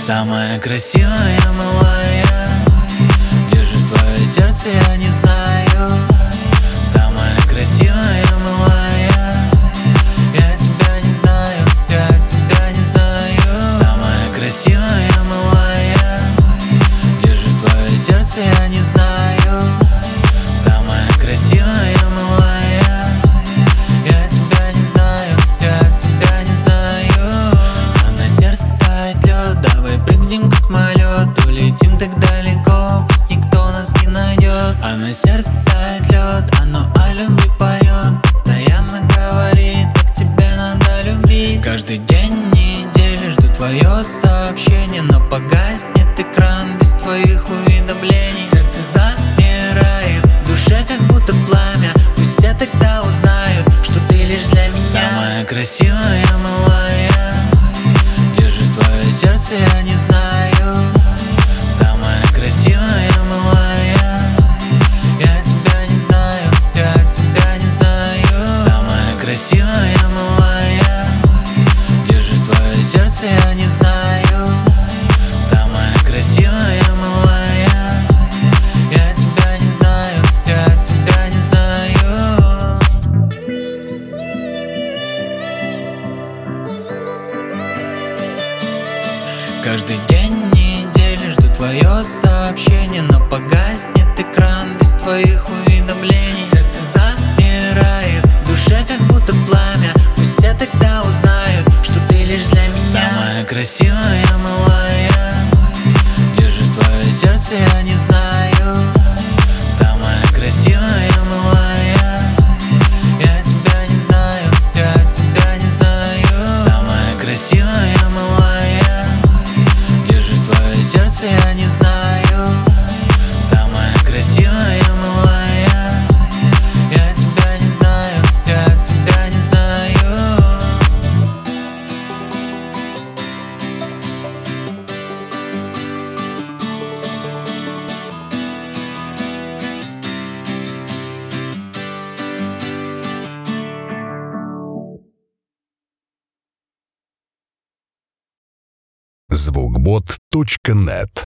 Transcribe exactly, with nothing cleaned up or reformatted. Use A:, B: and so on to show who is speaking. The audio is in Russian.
A: Самая красивая, малая, держит твое сердце, я не знаю. Самая красивая, малая, я тебя не знаю, я тебя не знаю. Самая красивая, малая, держит твое сердце, я не знаю. Самая красивая, малая, я тебя не знаю, я тебя не знаю. А на сердце тает лед, давай прыгнем к космолету, улетим так далеко, пусть никто нас не найдет. А на сердце тает лед, оно о любви поет, постоянно говорит, как тебе надо любить. Каждый день недели жду твое сообщение, но погаснет экран без твоих уведомлений. Сердце замирает, в душе как будто пламя, пусть все тогда узнают, что ты лишь для меня. Самая красивая, малая, держит твое сердце, я не знаю. Самая красивая, малая, я тебя не знаю, я тебя не знаю. Самая красивая, малая, держит твое сердце, я не знаю. Самая красивая, малая, я тебя не знаю, я тебя не знаю. Каждый день недели жду твое сообщение, но погаснет экран без твоих уведомлений. Сердце замирает, в душе как будто пламя, пусть все тогда узнают, что ты лишь для меня. Самая красивая, малая, держит твое сердце, я не знаю. Самая красивая, малая, я тебя не знаю, я тебя не знаю. Самая красивая, малая, держит твое сердце, я не знаю. Самая красивая, малая, я тебя не знаю, я тебя не знаю.
B: звукбот точка нет